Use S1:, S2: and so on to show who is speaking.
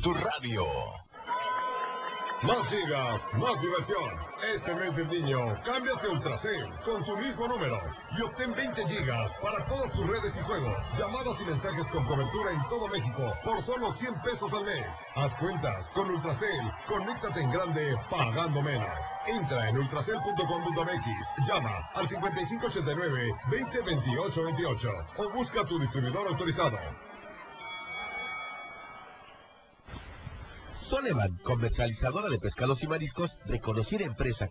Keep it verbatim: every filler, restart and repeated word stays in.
S1: tu radio.
S2: Más gigas, más diversión. Este mes del niño, cámbiate a Ultracel con tu mismo número y obtén veinte gigas para todas tus redes y juegos, llamadas y mensajes con cobertura en todo México por solo cien pesos al mes. Haz cuentas con Ultracel, conéctate en grande pagando menos. Entra en ultracel punto com punto m x, llama al cincuenta y cinco ochenta y nueve, veinte veintiocho veintiocho o busca a tu distribuidor autorizado.
S3: Soleman, comercializadora de pescados y mariscos, reconocida empresa